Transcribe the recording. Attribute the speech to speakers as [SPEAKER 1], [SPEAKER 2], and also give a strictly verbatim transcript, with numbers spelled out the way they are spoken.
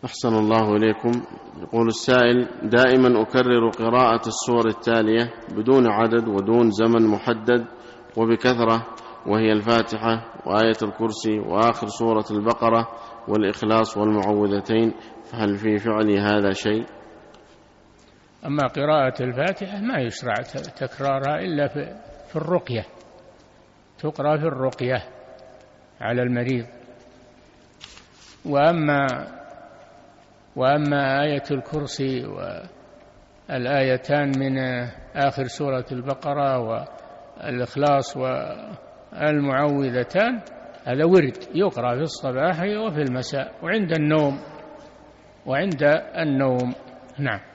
[SPEAKER 1] أحسن الله إليكم. يقول السائل: دائما أكرر قراءة السور التالية بدون عدد ودون زمن محدد وبكثرة، وهي الفاتحة وآية الكرسي وآخر سورة البقرة والإخلاص والمعوذتين، فهل في فعل هذا شيء؟
[SPEAKER 2] أما قراءة الفاتحة ما يشرع تكرارها إلا في الرقية، تقرأ في الرقية على المريض. وأما وأما آية الكرسي والآيتان من آخر سورة البقرة والإخلاص والمعوذتان هذا ورد يقرأ في الصباح وفي المساء وعند النوم وعند النوم. نعم.